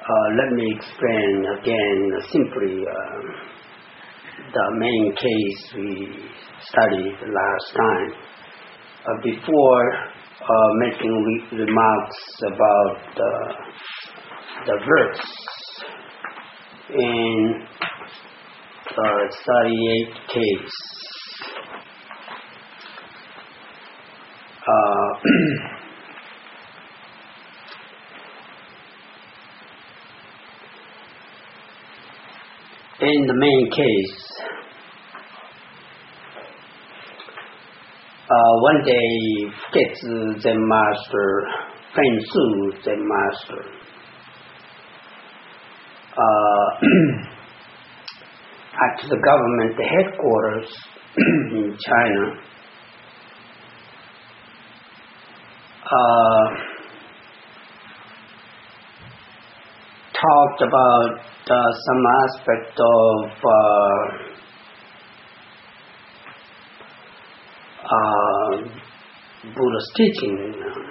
Let me explain again simply the main case we studied last time. Before making remarks about the verse in the 38th case, in the main case, one day Fugetsu Zen Master, Fensu Zen Master, at the government headquarters in China, talked about some aspect of Buddha's teaching.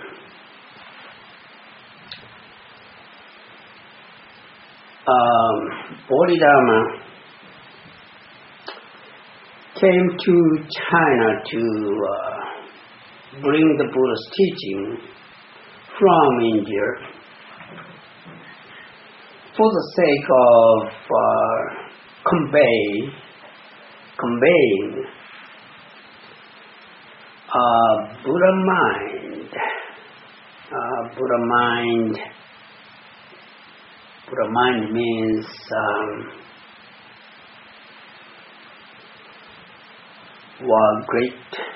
Bodhidharma came to China to bring the Buddha's teaching from India for the sake of conveying Buddha mind. Buddha mind means great.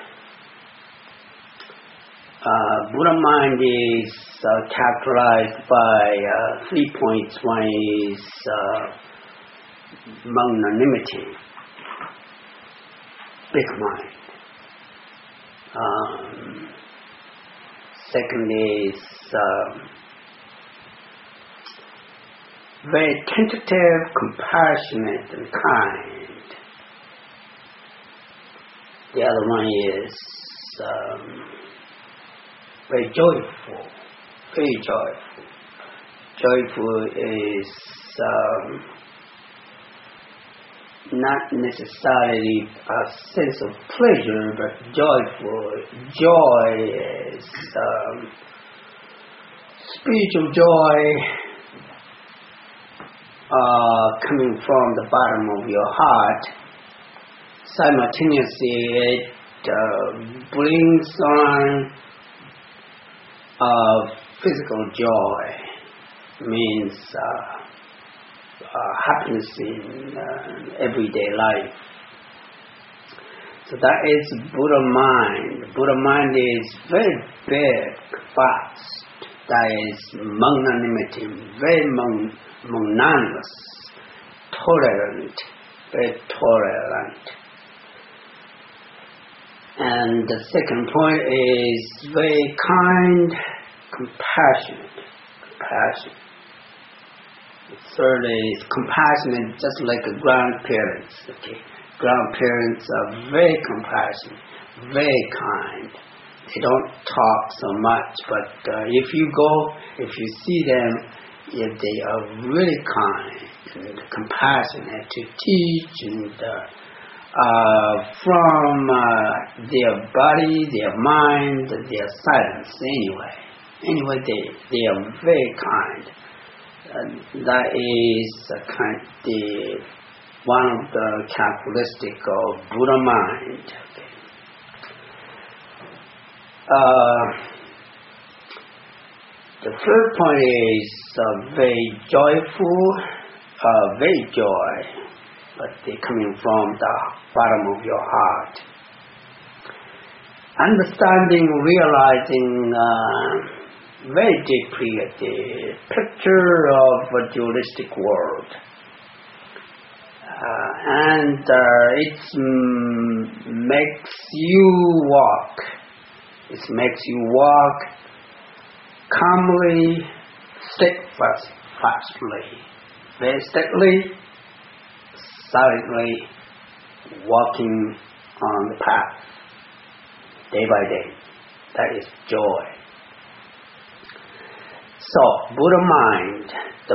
Buddha mind is characterized by 3 points. One is magnanimity, big mind. Second is very tentative, compassionate, and kind. The other one is very joyful, very joyful. Joyful is not necessarily a sense of pleasure, but joyful. Joy is spiritual joy coming from the bottom of your heart. Simultaneously, it brings on physical joy, means happiness in everyday life. So that is Buddha mind. Buddha mind is very big, fast. That is magnanimity, very magnanimous, tolerant, very tolerant. And the second point is very kind, compassionate. The third is compassionate, just like grandparents. Okay, grandparents are very compassionate, very kind. They don't talk so much, but if you see them, they are really kind and compassionate to teach, and from their body, their mind, their silence. Anyway, they are very kind. That is one of the characteristics of Buddha mind. The third point is very joyful, very joy, but they're coming from the bottom of your heart. Understanding, realizing very deeply the picture of a dualistic world. And it makes you walk. It makes you walk calmly, steadfastly, very steadily, silently, walking on the path, day by day. That is joy. So, Buddha mind, the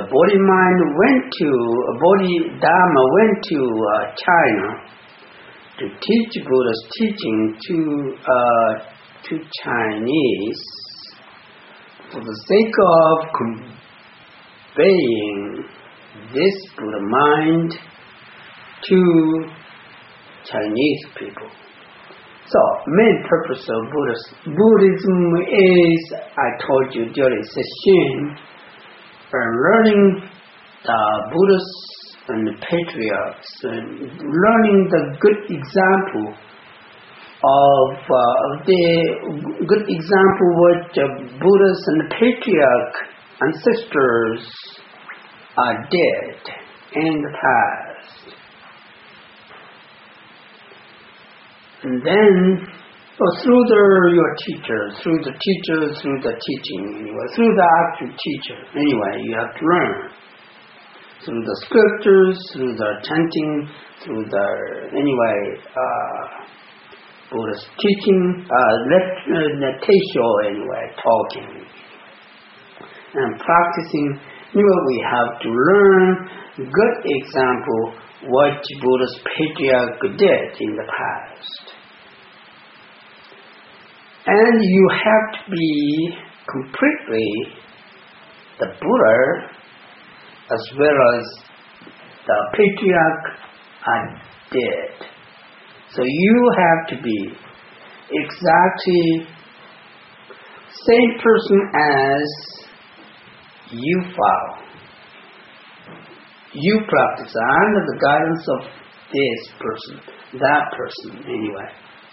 Bodhidharma went to China to teach Buddha's teaching to Chinese for the sake of conveying this Buddha mind to Chinese people. So, main purpose of Buddhism is, I told you during session, learning the Buddhists and the patriarchs, and learning the good example what the Buddhists and the patriarch ancestors did in the past. And then, through your teacher, through the teaching, anyway, through the actual teacher, anyway, you have to learn. Through the scriptures, through the chanting, through the, Buddha's teaching, teisho, anyway, talking. And practicing, we have to learn good example what Buddha's patriarch did in the past. And you have to be completely the Buddha as well as the patriarch did. So you have to be exactly same person as you follow. You practice under the guidance of this person, that person, anyway.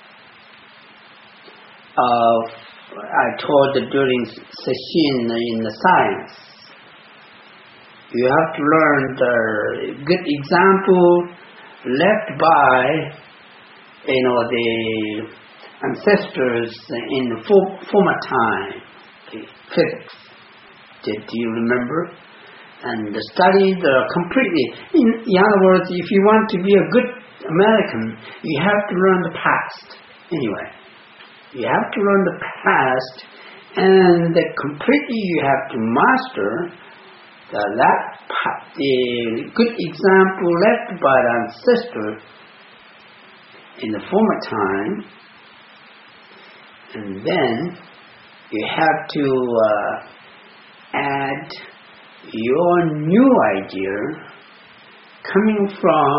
I told during session in the science, you have to learn the good example left by, the ancestors in the former time, physics. Did you remember? And study completely. In other words, if you want to be a good American, you have to learn the past. Anyway, you have to learn the past, and completely you have to master the good example left by the ancestor in the former time, and then you have to add your new idea coming from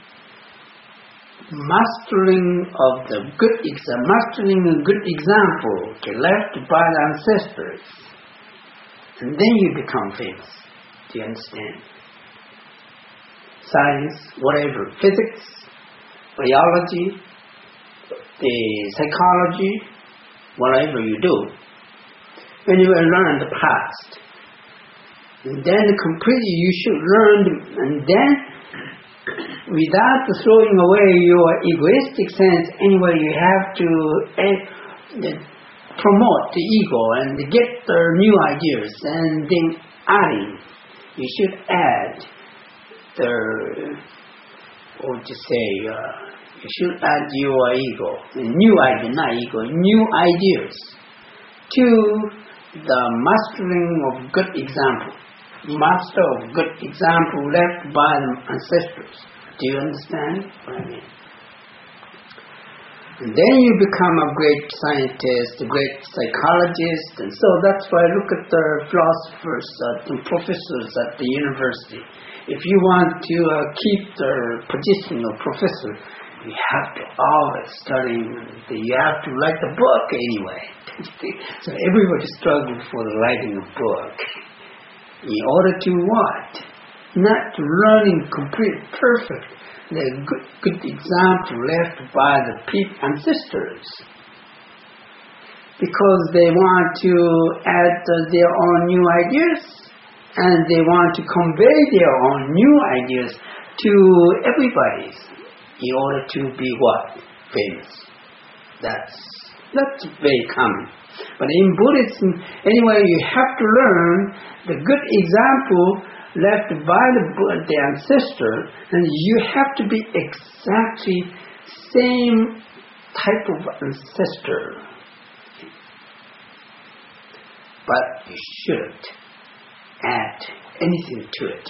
mastering a good example left by the ancestors, and then you become famous. Do you understand? Science, whatever, physics, biology, the psychology, whatever you do, when you learn the past, and then completely you should learn, and then without throwing away your egoistic sense, anyway, you have to promote the ego and get the new ideas, and then adding, you should add you should add your ego, new ideas to the mastering of good example. Master of good example left by the ancestors. Do you understand what I mean? And then you become a great scientist, a great psychologist, and so that's why I look at the philosophers, the professors at the university. If you want to keep the position of professor, you have to always study. You have to write the book anyway. So everybody struggles for writing a book. In order to what? Not to learning complete, perfect, the good example left by the ancestors. Because they want to add their own new ideas, and they want to convey their own new ideas to everybody in order to be what? Famous. That's very common. But in Buddhism, anyway, you have to learn the good example left by the ancestor, and you have to be exactly same type of ancestor. But you shouldn't add anything to it.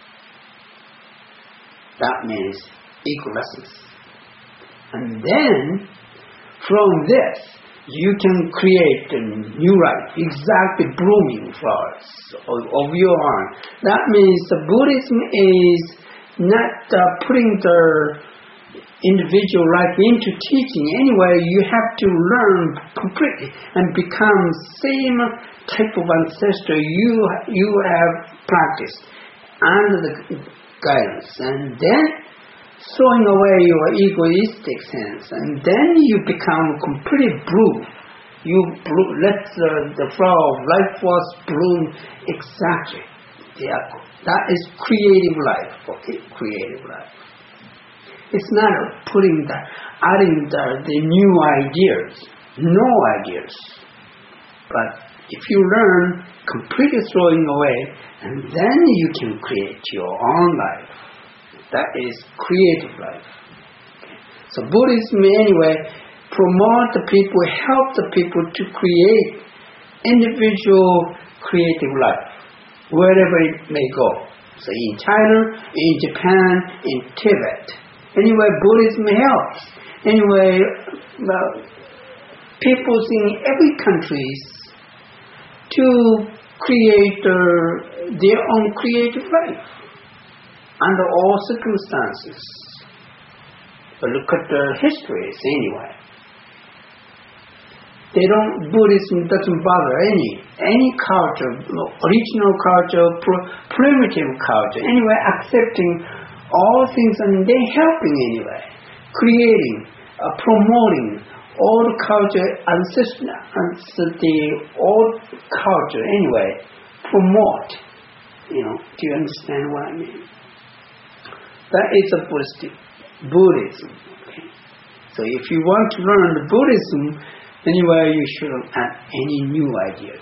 That means egolessness. And then, from this, you can create a new life, exactly blooming flowers of your own. That means the Buddhism is not putting the individual life into teaching. Anyway, you have to learn completely and become same type of ancestor you have practiced under the guidance, and then throwing away your egoistic sense, and then you become completely bloom. You let the flower of life force bloom exactly. Yeah, that is creative life. Okay, creative life. It's not adding the new ideas, no ideas. But if you learn completely throwing away, and then you can create your own life. That is creative life. Okay. So Buddhism anyway promote the people, help the people to create individual creative life, wherever it may go. So in China, in Japan, in Tibet. Anyway, Buddhism helps. Anyway, people in every country to create their own creative life under all circumstances. But look at the histories anyway. Buddhism doesn't bother any culture, original culture, primitive culture. Anyway, accepting all things and then helping anyway, creating, promoting all the culture, ancestry, all culture anyway, promote. Do you understand what I mean? That is a Buddhism. Okay? So if you want to learn the Buddhism, anyway, you shouldn't add any new ideas.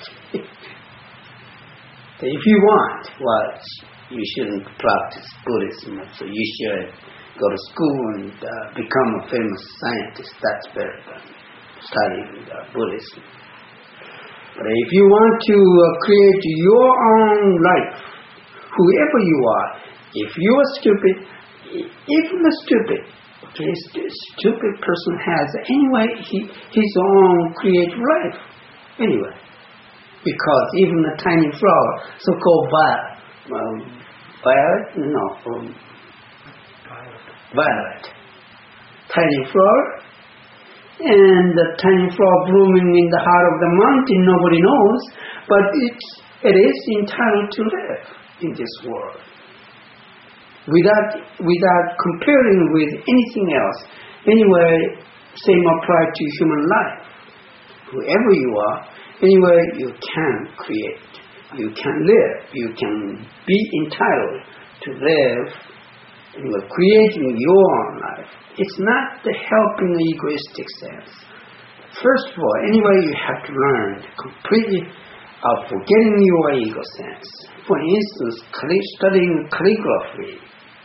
So if you want, you shouldn't practice Buddhism. So you should go to school and become a famous scientist. That's better than studying Buddhism. But if you want to create your own life, whoever you are, if you are stupid, even a stupid person has anyway his own creative life. Anyway, because even a tiny flower, so-called violet, tiny flower, and the tiny flower blooming in the heart of the mountain, nobody knows, but it is entitled to live in this world. Without comparing with anything else. Anyway, same apply to human life. Whoever you are, anyway, you can create, you can live, you can be entitled to live, anyway, creating your own life. It's not the helping egoistic sense. First of all, anyway, you have to learn completely of forgetting your ego sense. For instance, studying calligraphy.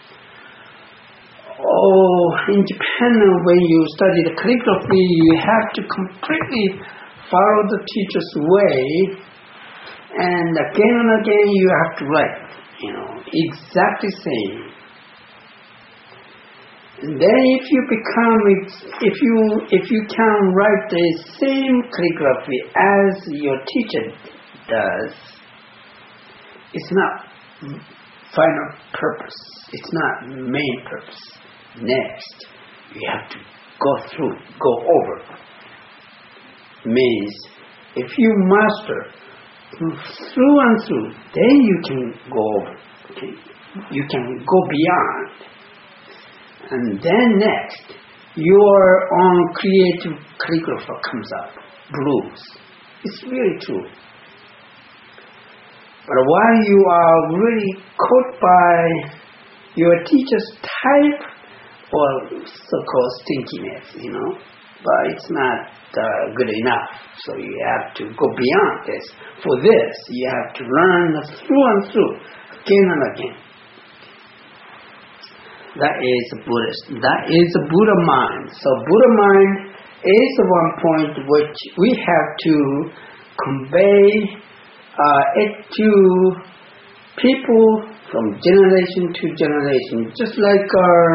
In Japan, when you study the calligraphy, you have to completely follow the teacher's way, and again you have to write, exactly same. And then if you can write the same calligraphy as your teacher does, it's not final purpose. It's not main purpose. Next, you have to go over. Means, if you master through and through, then you can go over. Okay? You can go beyond. And then next, your own creative calligrapher comes up, blooms. It's really true. But while you are really caught by your teacher's type or so-called stinkiness, but it's not good enough. So you have to go beyond this. For this, you have to learn through and through, again and again. That is Buddhist. That is the Buddha mind. So Buddha mind is the one point which we have to convey it to people from generation to generation, just like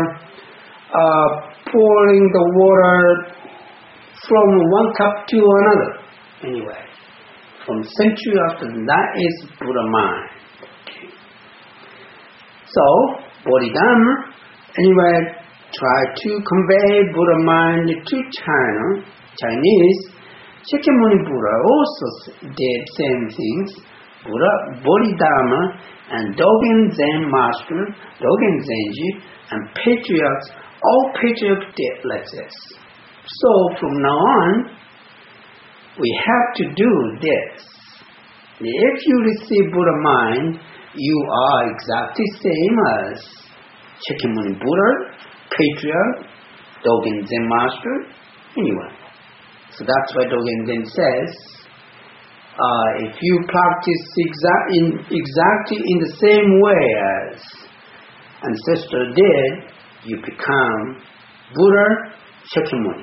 pouring the water from one cup to another. Anyway, from century after that is Buddha mind. Okay. So, Bodhidharma, anyway, try to convey Buddha mind to Chinese. Shakyamuni Buddha also did same things. Buddha, Bodhidharma, and Dogen Zen Master, Dogen Zenji, and patriarchs, all patriarchs did like this. So from now on, we have to do this. If you receive Buddha mind, you are exactly same as Shakyamuni Buddha, patriarch, Dogen Zen Master, anyway. So that's why Dogen Zen says, if you practice exactly in the same way as ancestor did, you become Buddha Shakyamuni.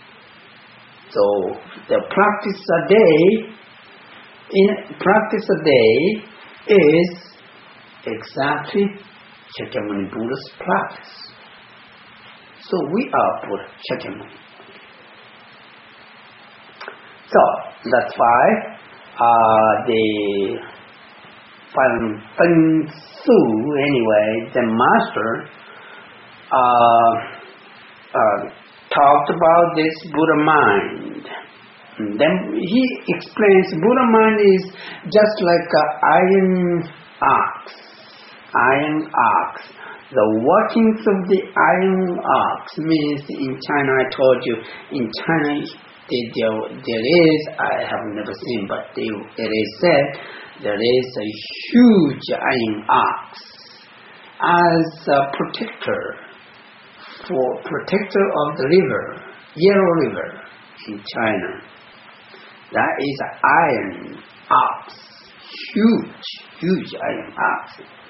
So the practice a day is exactly Shakyamuni Buddha's practice. So we are Buddha Shakyamuni. So that's why the Feng Su, anyway, the master, talked about this Buddha mind. And then he explains Buddha mind is just like an iron ox. The workings of the iron ox means in China, I told you, in China there is, I have never seen, but it is said, there is a huge iron ox as a protector of the river, Yellow River in China. That is an iron ox, huge iron ox.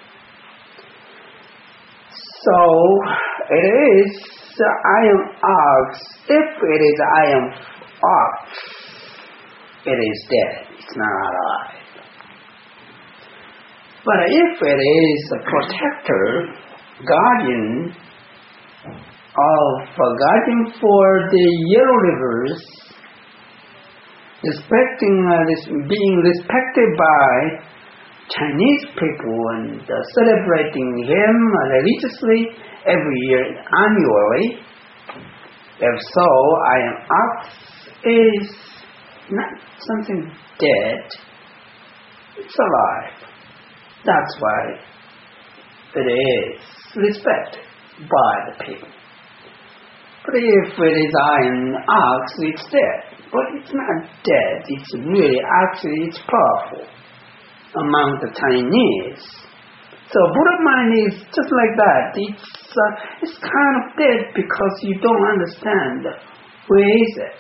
So it is the iron ox. If it is iron ox, it is dead. It's not alive. But if it is a protector, guardian for the Yellow Rivers, being respected by Chinese people and celebrating him religiously every year, annually. If so, iron ox is not something dead, it's alive. That's why it is respected by the people. But if it is iron ox, it's dead. But it's not dead, it's really, actually, it's powerful among the Chinese. So Buddha mind is just like that. It's kind of dead because you don't understand where is it.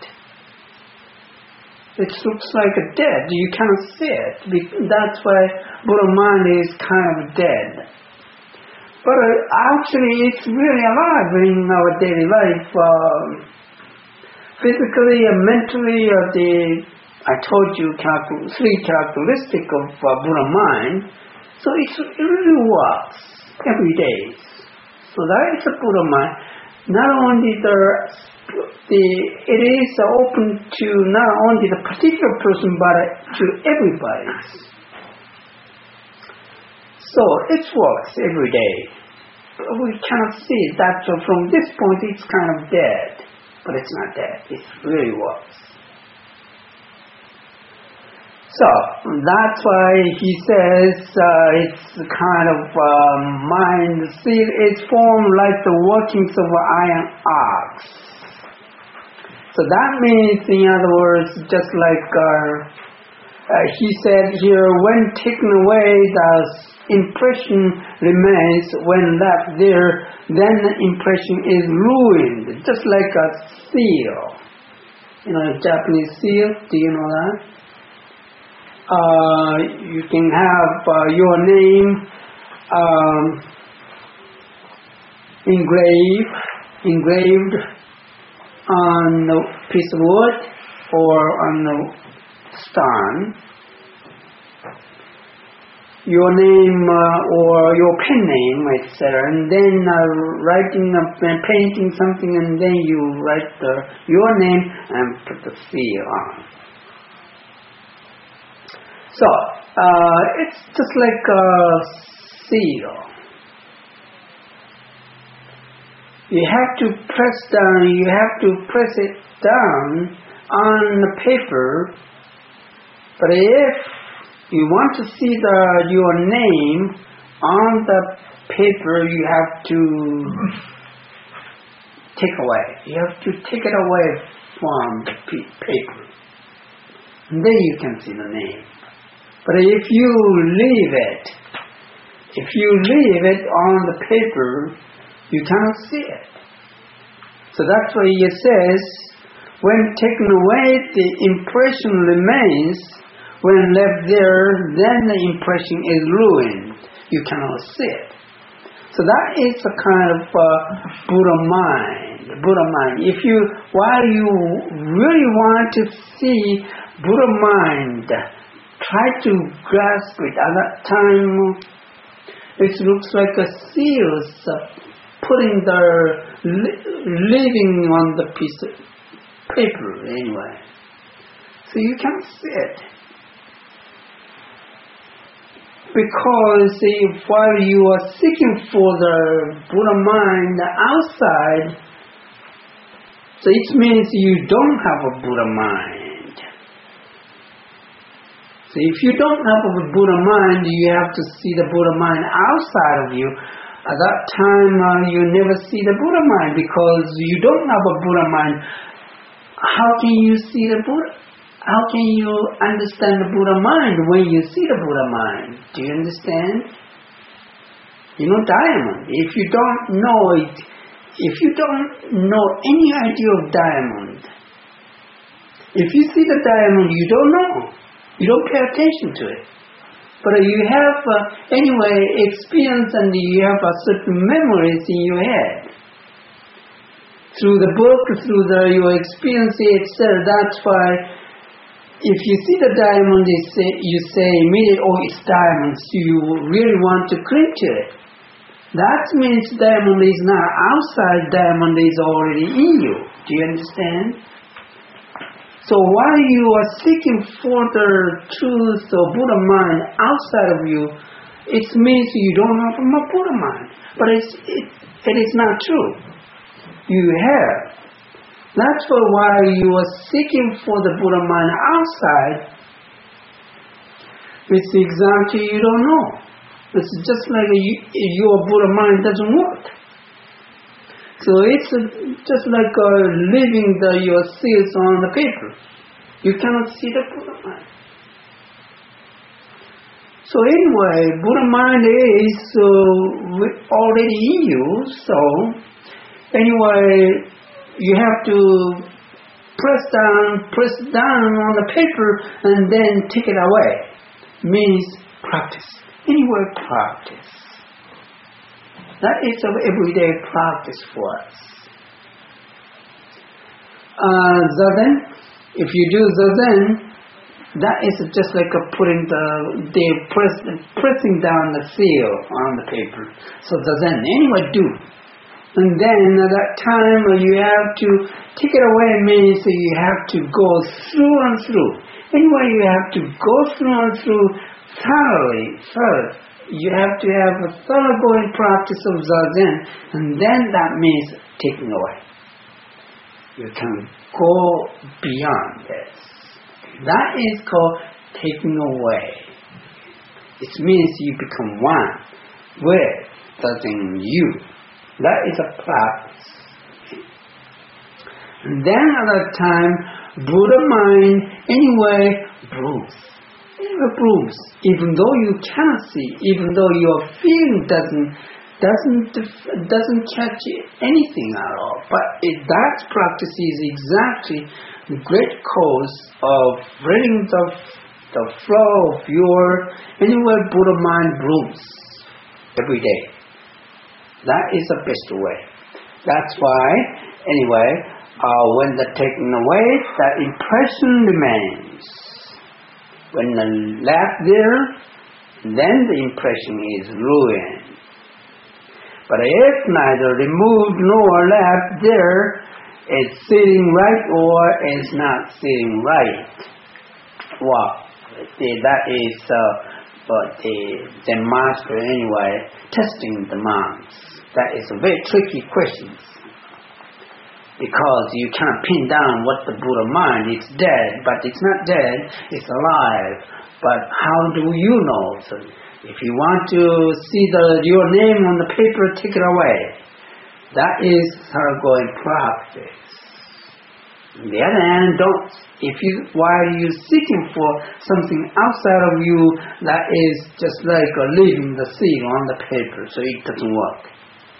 It looks like a dead. You cannot see it. That's why Buddha mind is kind of dead. But actually, it's really alive in our daily life. Physically and mentally, I told you three characteristics of Buddha mind. So it really works every day. So that is a Buddha mind. Not only it is open to not only the particular person, but to everybody. So it works every day. We cannot see that. So from this point, it's kind of dead. But it's not dead. It really works. So that's why he says it's kind of mind. See, it's formed like the workings of an iron ox. So that means, in other words, just like he said here, when taken away, the impression remains. When left there, then the impression is ruined. Just like a seal. You know, a Japanese seal, do you know that? You can have your name engraved on a piece of wood or on the stone. your name or your pen name, etc., and then writing, painting something, and then you write your name and put the seal on. So it's just like a seal. You have to press down. You have to press it down on the paper. But if you want to see your name on the paper, you have to take away. You have to take it away from the paper. And then you can see the name. But if you leave it on the paper, you cannot see it. So that's why it says, when taken away, the impression remains. When left there, then the impression is ruined. You cannot see it. So that is a kind of Buddha mind. While you really want to see Buddha mind, try to grasp it. At that time, it looks like a seal putting leaving on the piece of paper anyway. So you can't see it. Because while you are seeking for the Buddha mind outside, so it means you don't have a Buddha mind. So if you don't have a Buddha mind, you have to see the Buddha mind outside of you. At that time, you never see the Buddha mind because you don't have a Buddha mind. How can you see the Buddha? How can you understand the Buddha mind when you see the Buddha mind? Do you understand? You know diamond. If you don't know it, if you don't know any idea of diamond, if you see the diamond, you don't know. You don't pay attention to it. But you have, anyway, experience and you have a certain memories in your head. Through the book, through your experience, etc. That's why if you see the diamond, you say immediately, oh, it's diamond. So you really want to cling to it. That means diamond is not outside, diamond is already in you. Do you understand? So while you are seeking for the truth of Buddha mind outside of you, it means you don't have a Buddha mind. But it is not true. You have. That's why you are seeking for the Buddha mind outside, it's exactly you don't know. It's just like your Buddha mind doesn't work. So it's just like leaving your seals on the paper. You cannot see the Buddha mind. So anyway, Buddha mind is already in you. So anyway, you have to press down on the paper and then take it away. Means practice. Anyway, practice. That is an everyday practice for us. Zazen, if you do Zazen, that is just like pressing down the seal on the paper. So Zazen, anyway, do. And then at that time you have to take it away, means you have to go through and through. Anyway, you have to go through and through thoroughly first. You have to have a thoroughgoing practice of Zazen, and then that means taking away. You can go beyond this. That is called taking away. It means you become one with Zazen you. That is a practice. And then at that time, Buddha mind anyway brooms. Even though you cannot see, even though your feeling doesn't catch anything at all. But that practice is exactly the great cause of bringing the flow of your anyway Buddha mind brooms every day. That is the best way. That's why, anyway, when the taken away, the impression remains. When the left there, then the impression is ruined. But if neither removed nor left there, it's sitting right or it's not sitting right. Well, that is the Zen master anyway testing the minds. That is a very tricky question, because you cannot pin down what the Buddha mind. It's dead, but it's not dead, it's alive. But how do you know? So if you want to see your name on the paper, take it away. That is thoroughgoing practice. On the other hand, while you're seeking for something outside of you, that is just like leaving the seed on the paper, so it doesn't work.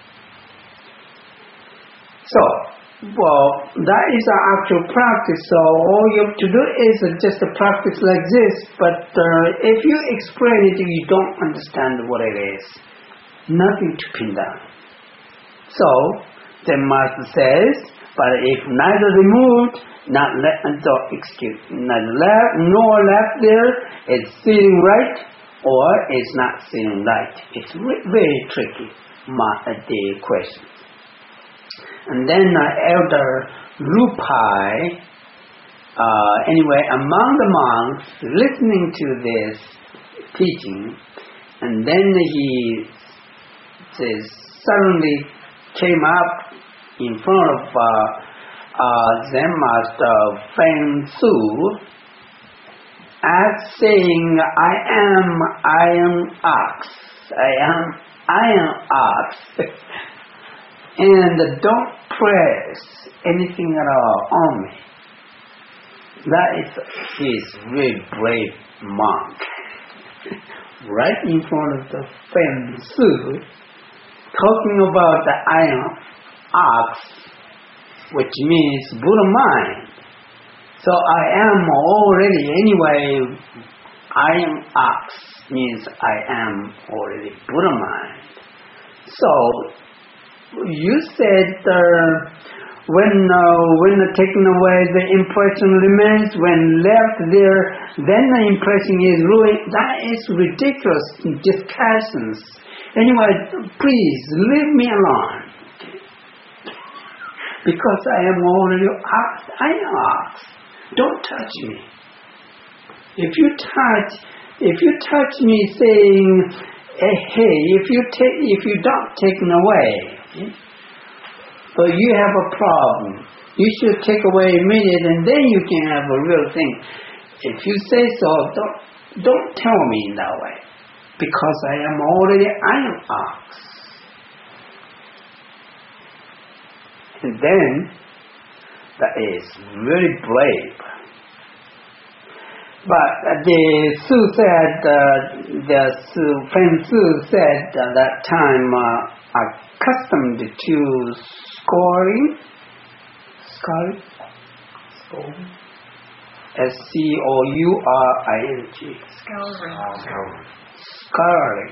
So, that is our actual practice. So all you have to do is just a practice like this. But if you explain it, you don't understand what it is. Nothing to pin down. So the master says, but if neither removed, neither left nor left there, it's sitting right or it's not sitting right. It's very tricky, the question. And then Elder Rupai, anyway, among the monks listening to this teaching, and then he suddenly came up in front of Zen Master Feng Su, as saying, I am ox, I am ox. And don't press anything at all on me. That is really brave monk. Right in front of the Feng Su, talking about the iron ox, which means Buddha mind. So I am already, anyway, iron ox means I am already Buddha mind. So, you said when taken away the impression remains, when left there, then the impression is ruined. That is ridiculous discussions. Anyway, please leave me alone. Because I am already I am ox. Don't touch me. If you touch me saying, hey, if you don't take it away, but you have a problem, you should take away immediately, and then you can have a real thing. If you say so, don't tell me in that way, because I am already iron ox. And then that is very brave. But Feng Su said at that time, accustomed to scoring, S-C-O-U-R-I-N-G. Scouring.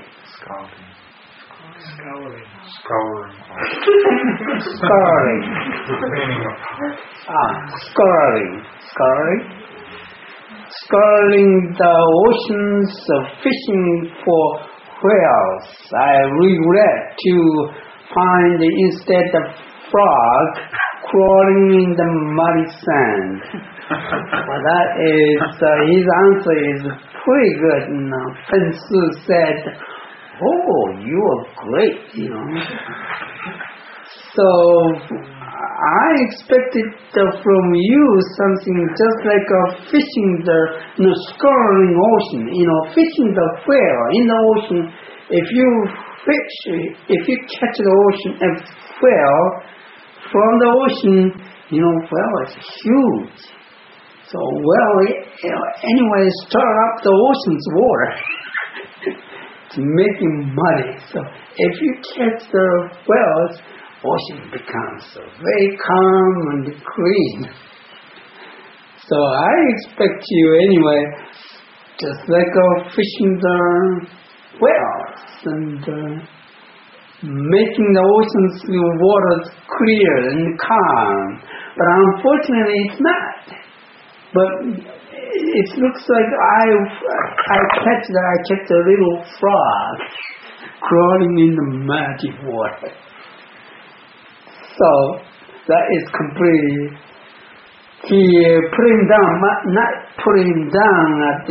Scouring the oceans, fishing for whales. I regret to find instead of frog crawling in the muddy sand. Well, that is his answer is pretty good. And Feng Su said, "Oh, you are great, So I expected from you something just like fishing scouring ocean, fishing the whale in the ocean. If you catch the ocean and whale from the ocean, whale is huge. So anyway, stir up the ocean's water. It's making muddy. So if you catch the whales, ocean becomes very calm and clean. So I expect you anyway, just like fishing the whales and making the ocean's waters clear and calm. But unfortunately it's not. But it looks like I kept a little frog crawling in the muddy water. So that is completely. He put him down, not put him down at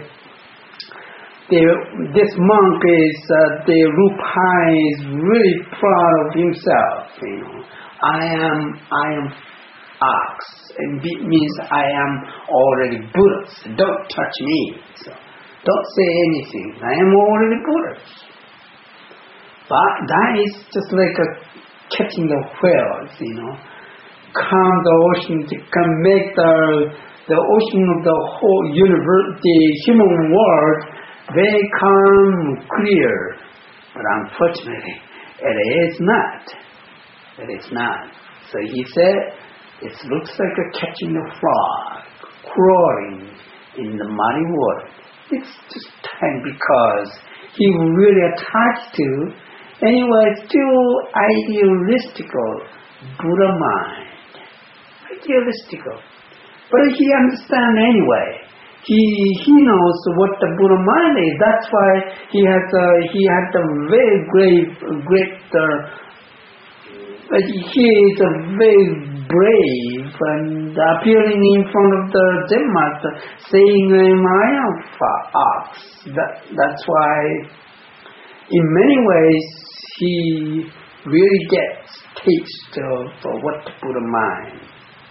this monk is the Rupai is really proud of himself. I am ox, and it means I am already Buddhist. Don't touch me. So don't say anything. I am already Buddhist. But that is just like catching the whales. Calm the ocean to make the ocean of the whole universe, the human world, very calm, clear. But unfortunately, it is not. It is not. So he said, it looks like catching a frog crawling in the muddy water. It's just time because he really attached to, anyway, still idealistical Buddha mind. Idealistical. But he understands anyway. He knows what the Buddha mind is. That's why he had a very great he is a very brave and appearing in front of the Zen master saying, I am ox. That's why in many ways he really gets taste of what the Buddha mind.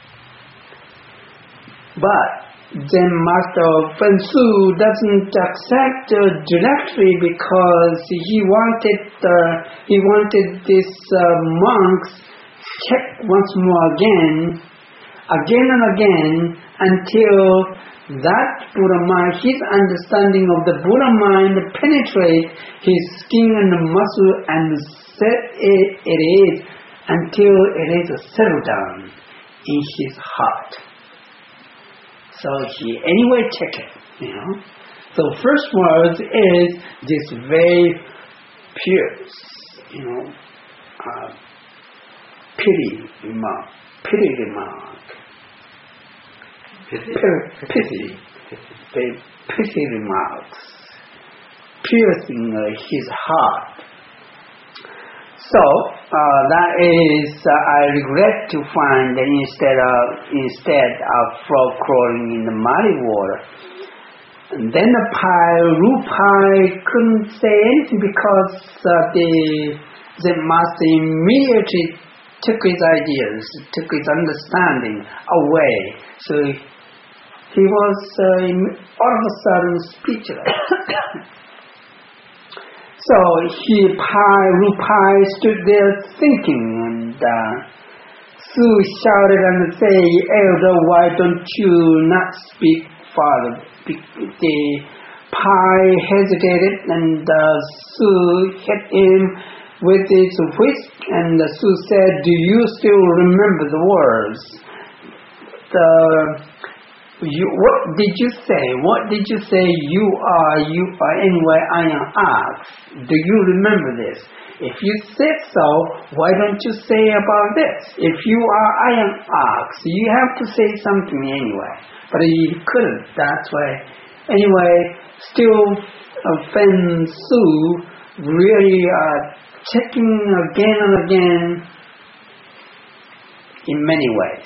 But Zen Master Fen Su doesn't accept directly because he wanted this monks check once more again and again until that Buddha mind, his understanding of the Buddha mind penetrate his skin and muscle and set it is until it is settled down in his heart. So he anyway check it, So first word is this very pierce, pity remark. Pity remarks, piercing his heart. So that is, I regret to find that instead of frog crawling in the muddy water. And then the Rupai couldn't say anything because the Zen master immediately took his ideas, took his understanding away. So he was all of a sudden speechless. So Rupai stood there thinking, and Su shouted and said, Elder, why don't you not speak farther? The Pai hesitated, and Su hit him with his whisk, and Su said, do you still remember the words? What did you say? What did you say? You are anyway, I am ox. Do you remember this? If you said so, why don't you say about this? If you are I am ox, you have to say something anyway. But he couldn't. That's why. Anyway, still Fen Su really checking again and again in many ways.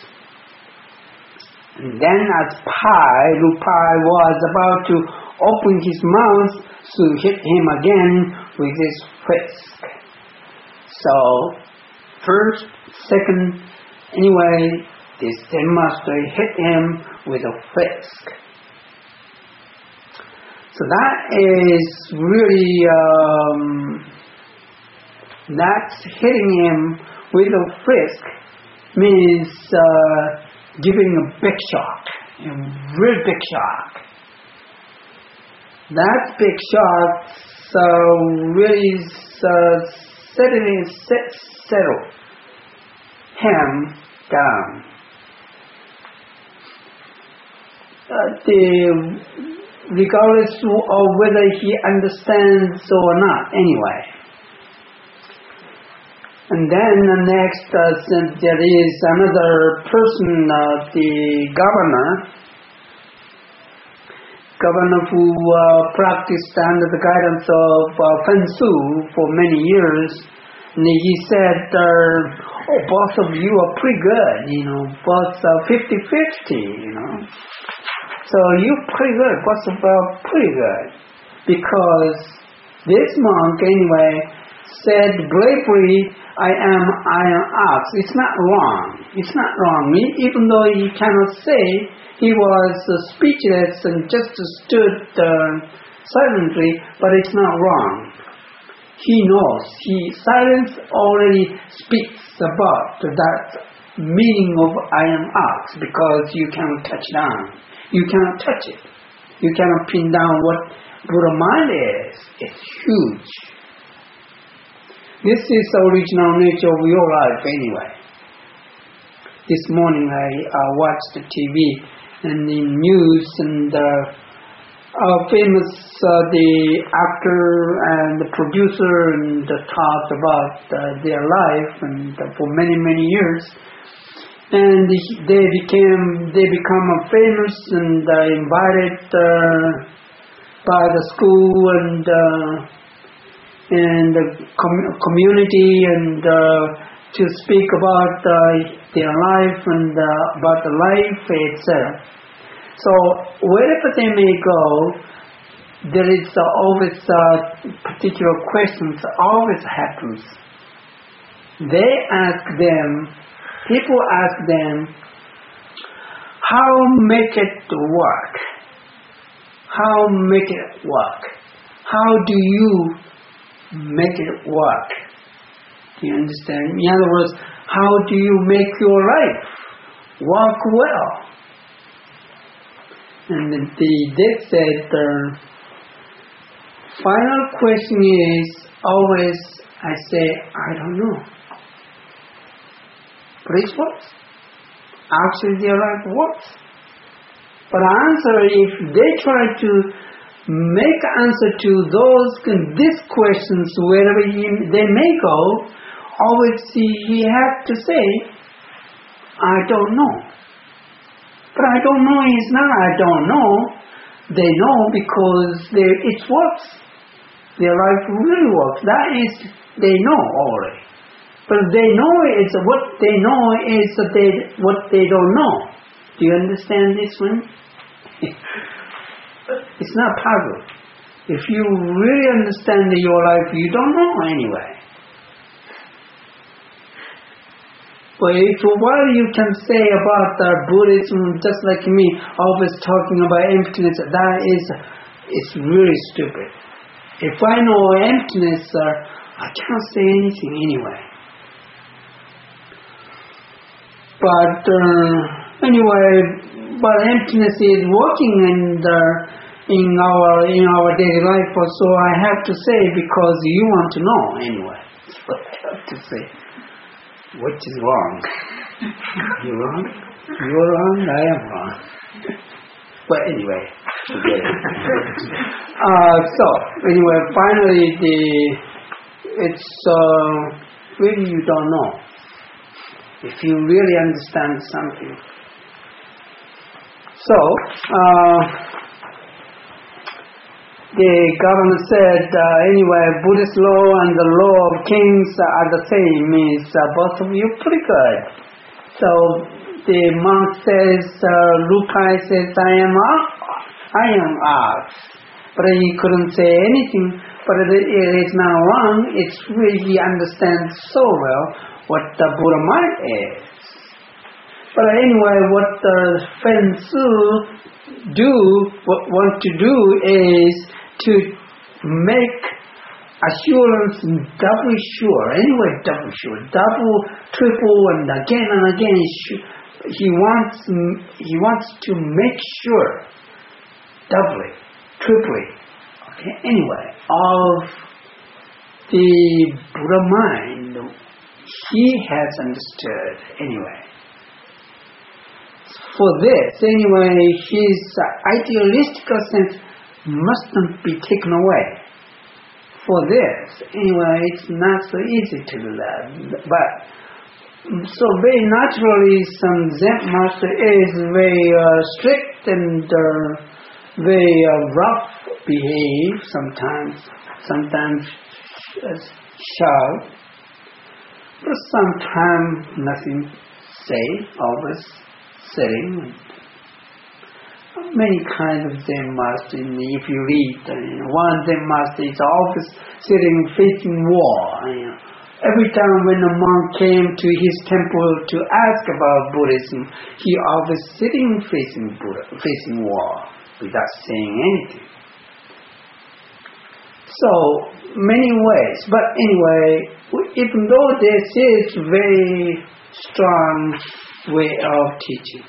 And then as Rupai was about to open his mouth, Su hit him again with his whisk. So, first, second, anyway, this Zen master hit him with a whisk. So that is really, that's hitting him with a whisk means giving a big shock, a real big shock. That big shock really settled him down. Regardless of whether he understands or not, anyway. And then next, there is another person, the governor, governor who practiced under the guidance of Fen Su for many years. And he said, both of you are pretty good, both 50-50, So you're pretty good, both of you are pretty good. Because this monk, anyway, said bravely, I am ox. It's not wrong. It's not wrong. Even though he cannot say, he was speechless and just stood silently, but it's not wrong. He knows. Silence already speaks about that meaning of I am ox, because you cannot touch down. You cannot touch it. You cannot pin down what Buddha mind is. It's huge. This is the original nature of your life anyway. This morning I watched the TV and the news, and famous the actor and the producer and talked about their life and for many years, and they become famous and invited by the school and the community and to speak about their life and about the life itself. So wherever they may go, there is always particular questions always happens. People ask them, how make it work? How make it work? How do you make it work? Do you understand? In other words, how do you make your life work well? And they said the final question is always, I say, I don't know. But it works. Actually their life works. But answer, if they try to make answer to these questions wherever they may go, always he has to say, I don't know. But I don't know is not I don't know. They know because it works. Their life really works. That is, they know already. But they know is what they know is what they don't know. Do you understand this one? It's not puzzle. If you really understand your life, you don't know anyway. But what you can say about Buddhism, just like me, always talking about emptiness, it's really stupid. If I know emptiness, I can't say anything anyway. But emptiness is working in our daily life. So I have to say, because you want to know anyway. So I have to say, what is wrong? You're wrong. You're wrong. I am wrong. But anyway, forget it. So anyway, finally, it's really you don't know. If you really understand something. So, the governor said, anyway, Buddhist law and the law of kings are the same, means both of you pretty good. So, the monk says, Lukai says, I am ox. But he couldn't say anything, but it is not wrong. It's really, he understands so well what the Buddha mind is. But anyway, what the Fen Su want to do is to make assurance double sure. Anyway, double sure, double, triple, and again. He wants to make sure, doubly, triply. Okay. Anyway, of the Buddha mind. He has understood anyway. For this, anyway, his idealistic sense mustn't be taken away. For this, anyway, it's not so easy to do that. But so very naturally, some Zen master is very strict and very rough behave, sometimes shout, but sometimes nothing say, always sitting. Many kinds of Zen master. If you read, one Zen master is always sitting facing wall. Every time when a monk came to his temple to ask about Buddhism, he always sitting facing wall without saying anything. So many ways, but anyway, even though this is very strong way of teaching,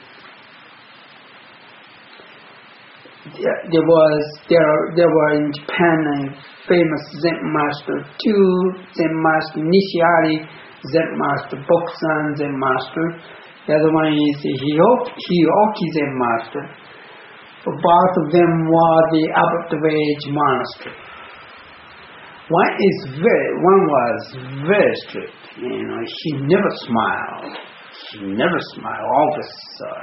there were in Japan a famous Zen master, two Zen master, Nishiari Zen master, Bokusan Zen master. The other one is Hioki Zen master. Both of them were the Abbot Village monastery. One was very strict. He never smiled. Always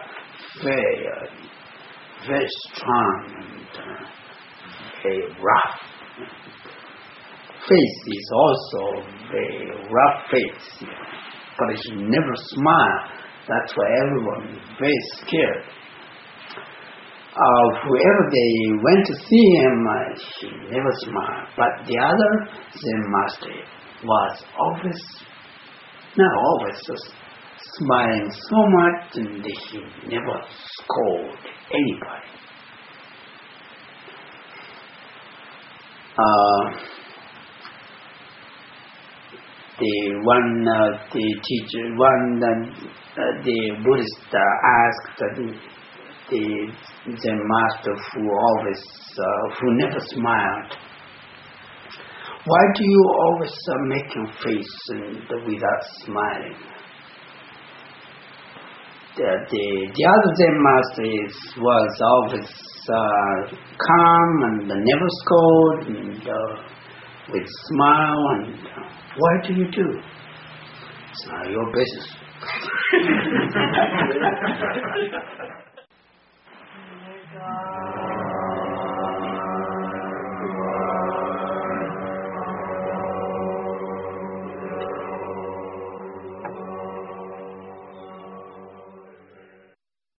very strong and very rough. Face is also very rough face, but he never smiled. That's why everyone is very scared. Whoever they went to see him, he never smiled. But the other Zen master was always, not always, just smiling so much, and he never scolded anybody. The Buddhist asked the Zen master who never smiled, why do you always make your face without smiling? The other Zen master was always calm and never scold and with smile, and why do you do? It's not your business. Oh my God.